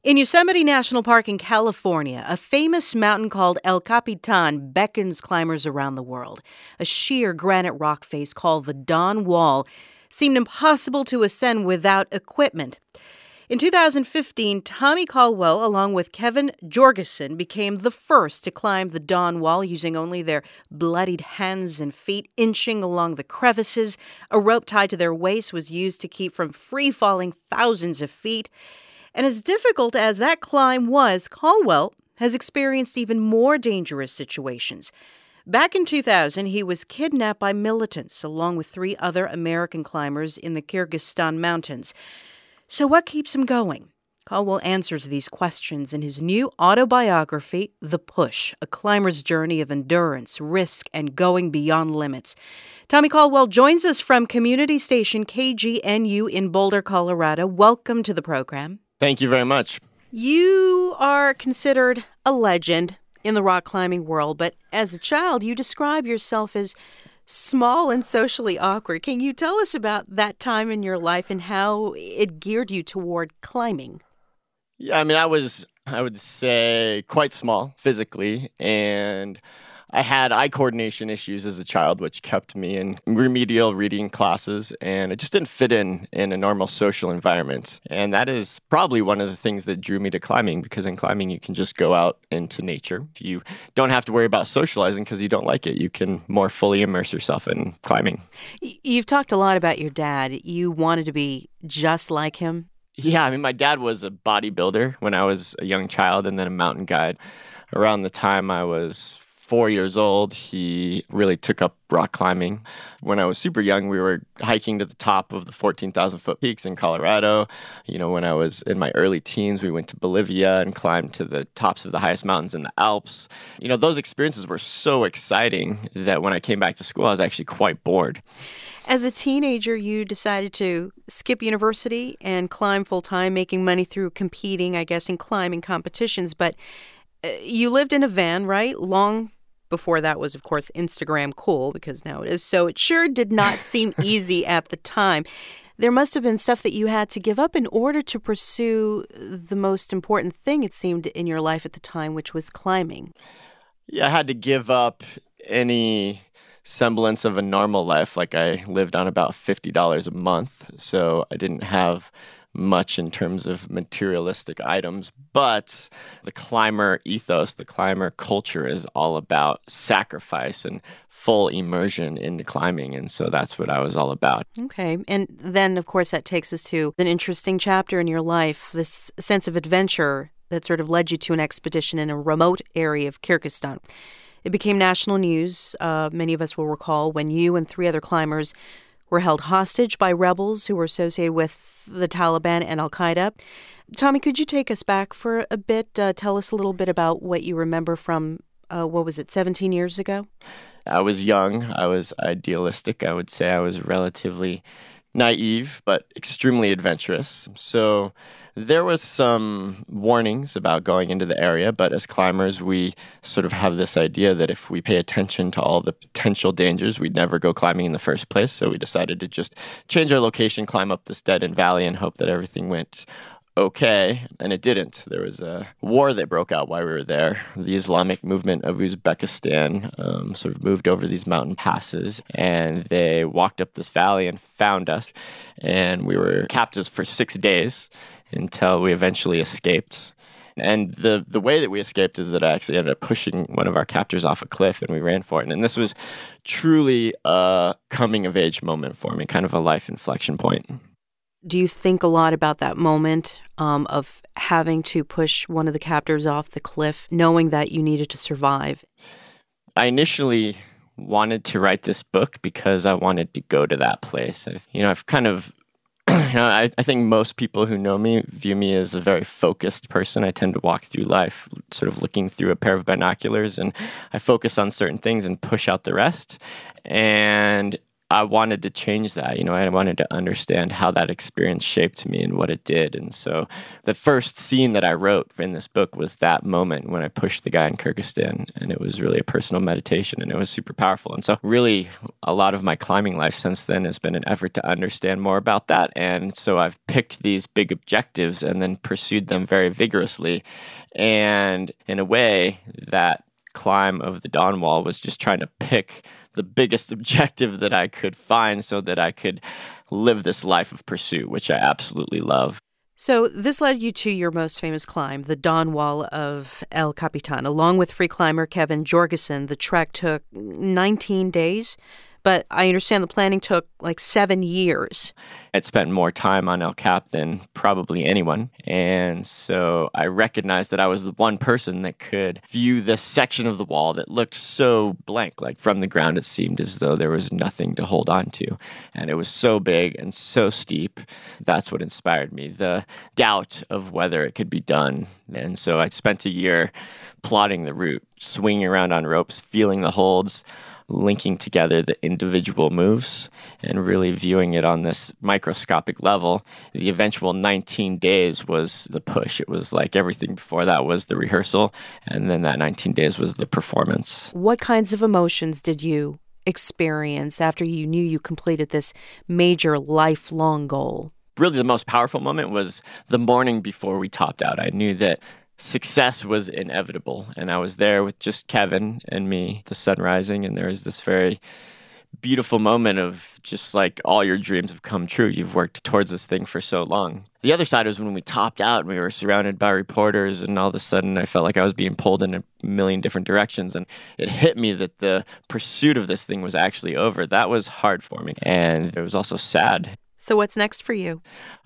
In Yosemite National Park in California, a famous mountain called El Capitan beckons climbers around the world. A sheer granite rock face called the Dawn Wall seemed impossible to ascend without equipment. In 2015, Tommy Caldwell, along with Kevin Jorgensen, became the first to climb the Dawn Wall using only their bloodied hands and feet, inching along the crevices. A rope tied to their waist was used to keep from free-falling thousands of feet. And as difficult as that climb was, Caldwell has experienced even more dangerous situations. Back in 2000, he was kidnapped by militants along with 3 other American climbers in the Kyrgyzstan mountains. So what keeps him going? Caldwell answers these questions in his new autobiography, The Push, A Climber's Journey of Endurance, Risk, and Going Beyond Limits. Tommy Caldwell joins us from community station KGNU in Boulder, Colorado. Welcome to the program. Thank you very much. You are considered a legend in the rock climbing world, but as a child, you describe yourself as small and socially awkward. Can you tell us about that time in your life and how it geared you toward climbing? Yeah, I would say, quite small physically, and I had eye coordination issues as a child, which kept me in remedial reading classes, and it just didn't fit in a normal social environment. And that is probably one of the things that drew me to climbing, because in climbing, you can just go out into nature. You don't have to worry about socializing because you don't like it. You can more fully immerse yourself in climbing. You've talked a lot about your dad. You wanted to be just like him. Yeah, my dad was a bodybuilder when I was a young child and then a mountain guide. Around the time I was 4 years old, he really took up rock climbing. When I was super young, we were hiking to the top of the 14,000-foot peaks in Colorado. When I was in my early teens, we went to Bolivia and climbed to the tops of the highest mountains in the Alps. Those experiences were so exciting that when I came back to school, I was actually quite bored. As a teenager, you decided to skip university and climb full-time, making money through competing, I guess, in climbing competitions. But you lived in a van, right? Long before that was, of course, Instagram cool, because now it is. So it sure did not seem easy at the time. There must have been stuff that you had to give up in order to pursue the most important thing, it seemed, in your life at the time, which was climbing. Yeah, I had to give up any semblance of a normal life. Like, I lived on about $50 a month, so I didn't have much in terms of materialistic items, but the climber ethos, the climber culture is all about sacrifice and full immersion into climbing, and so that's what I was all about. Okay, and then, of course, that takes us to an interesting chapter in your life, this sense of adventure that sort of led you to an expedition in a remote area of Kyrgyzstan. It became national news, many of us will recall, when you and 3 other climbers were held hostage by rebels who were associated with the Taliban and Al-Qaeda. Tommy, could you take us back for a bit? Tell us a little bit about what you remember from, 17 years ago? I was young. I was idealistic. I would say I was relatively naive, but extremely adventurous. So there was some warnings about going into the area, but as climbers, we sort of have this idea that if we pay attention to all the potential dangers, we'd never go climbing in the first place. So we decided to just change our location, climb up this dead-end valley, and hope that everything went okay, and it didn't. There was a war that broke out while we were there. The Islamic movement of Uzbekistan sort of moved over these mountain passes, and they walked up this valley and found us, and we were captives for 6 days until we eventually escaped. And the way that we escaped is that I actually ended up pushing one of our captors off a cliff, and we ran for it. And this was truly a coming-of-age moment for me, kind of a life inflection point. Do you think a lot about that moment of having to push one of the captors off the cliff, knowing that you needed to survive? I initially wanted to write this book because I wanted to go to that place. I've kind of I think most people who know me view me as a very focused person. I tend to walk through life sort of looking through a pair of binoculars, and I focus on certain things and push out the rest. And I wanted to change that. I wanted to understand how that experience shaped me and what it did. And so the first scene that I wrote in this book was that moment when I pushed the guy in Kyrgyzstan, and it was really a personal meditation, and it was super powerful. And so really a lot of my climbing life since then has been an effort to understand more about that. And so I've picked these big objectives and then pursued them very vigorously. And in a way, that climb of the Dawn Wall was just trying to pick the biggest objective that I could find so that I could live this life of pursuit, which I absolutely love. So this led you to your most famous climb, the Dawn Wall of El Capitan. Along with free climber Kevin Jorgeson, the trek took 19 days. But I understand the planning took like 7 years. I'd spent more time on El Cap than probably anyone. And so I recognized that I was the one person that could view this section of the wall that looked so blank. Like from the ground, it seemed as though there was nothing to hold on to. And it was so big and so steep. That's what inspired me, the doubt of whether it could be done. And so I spent a year plotting the route, swinging around on ropes, feeling the holds, linking together the individual moves and really viewing it on this microscopic level. The eventual 19 days was the push. It was like everything before that was the rehearsal, and then that 19 days was the performance. What kinds of emotions did you experience after you knew you completed this major lifelong goal? Really, the most powerful moment was the morning before we topped out. I knew that success was inevitable. And I was there with just Kevin and me, the sun rising, and there was this very beautiful moment of just like all your dreams have come true. You've worked towards this thing for so long. The other side was when we topped out and we were surrounded by reporters, and all of a sudden I felt like I was being pulled in a million different directions. And it hit me that the pursuit of this thing was actually over. That was hard for me. And it was also sad. So what's next for you?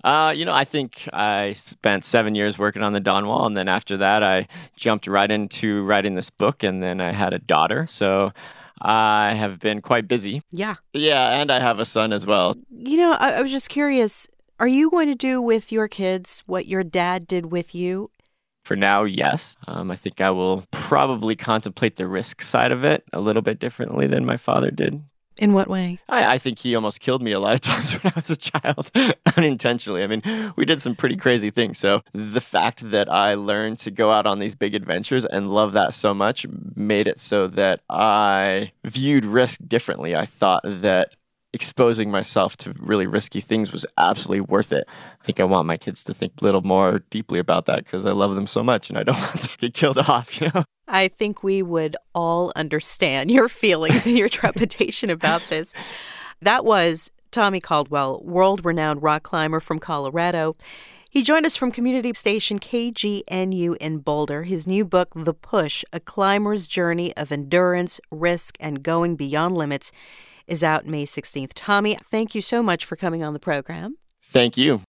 I think I spent 7 years working on the Dawn Wall, and then after that, I jumped right into writing this book, and then I had a daughter. So I have been quite busy. Yeah. Yeah, and I have a son as well. I was just curious, are you going to do with your kids what your dad did with you? For now, yes. I think I will probably contemplate the risk side of it a little bit differently than my father did. In what way? I think he almost killed me a lot of times when I was a child, unintentionally. I mean, we did some pretty crazy things. So the fact that I learned to go out on these big adventures and love that so much made it so that I viewed risk differently. I thought that exposing myself to really risky things was absolutely worth it. I think I want my kids to think a little more deeply about that because I love them so much and I don't want them to get killed off. I think we would all understand your feelings and your trepidation about this. That was Tommy Caldwell, world-renowned rock climber from Colorado. He joined us from community station KGNU in Boulder. His new book, The Push, A Climber's Journey of Endurance, Risk, and Going Beyond Limits, is out May 16th. Tommy, thank you so much for coming on the program. Thank you.